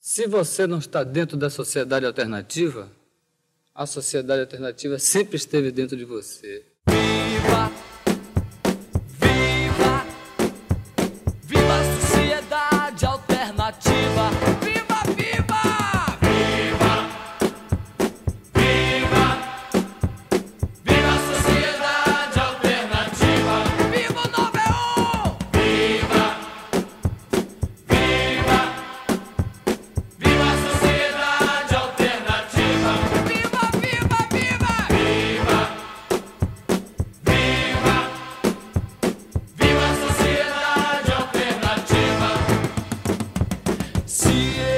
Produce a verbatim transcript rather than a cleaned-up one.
Se você não está dentro da sociedade alternativa, a sociedade alternativa sempre esteve dentro de você. Viva! Viva! Viva a sociedade alternativa! Viva, viva! Viva! Viva! Viva a sociedade alternativa! Viva o nove um! Viva! Viva! Viva a sociedade alternativa! Viva, viva, viva! Viva! Viva! Viva a sociedade alternativa! Se